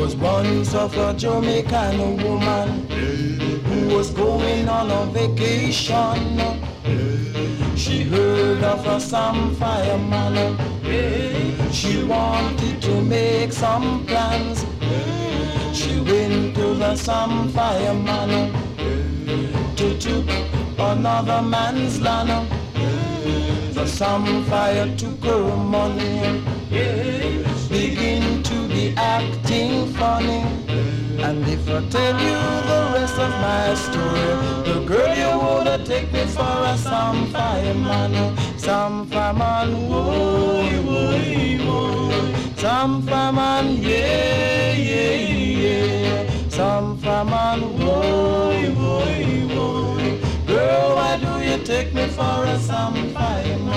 was once of a Jamaican woman who was going on a vacation. She heard of a some fireman. She wanted to make some plans. She went to the some fireman to took another man's land. The some fire took her money, begin to be acting funny. And if I tell you the rest of my story, the girl you would take me for a some fireman. Some fireman, whoa, whoa, whoa. Some fireman, yeah, yeah, yeah. Some fireman, whoa, whoa, whoa. Girl, why do you take me for a some fireman?